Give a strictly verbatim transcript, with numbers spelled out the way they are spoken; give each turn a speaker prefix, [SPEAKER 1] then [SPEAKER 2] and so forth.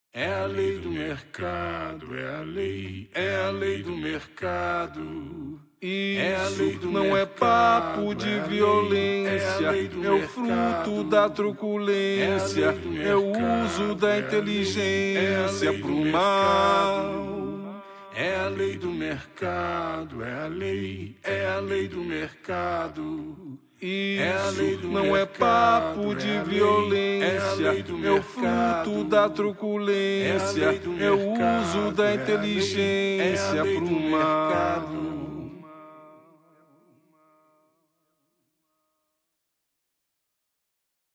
[SPEAKER 1] É a lei do mercado, é a lei, é a lei do mercado.
[SPEAKER 2] Isso não é papo de violência, é o fruto da truculência, é o uso da inteligência pro mal.
[SPEAKER 1] É a lei do mercado, é a lei, é a lei do mercado.
[SPEAKER 2] Isso não é papo de violência, é o fruto da truculência, é o uso da inteligência pro mal.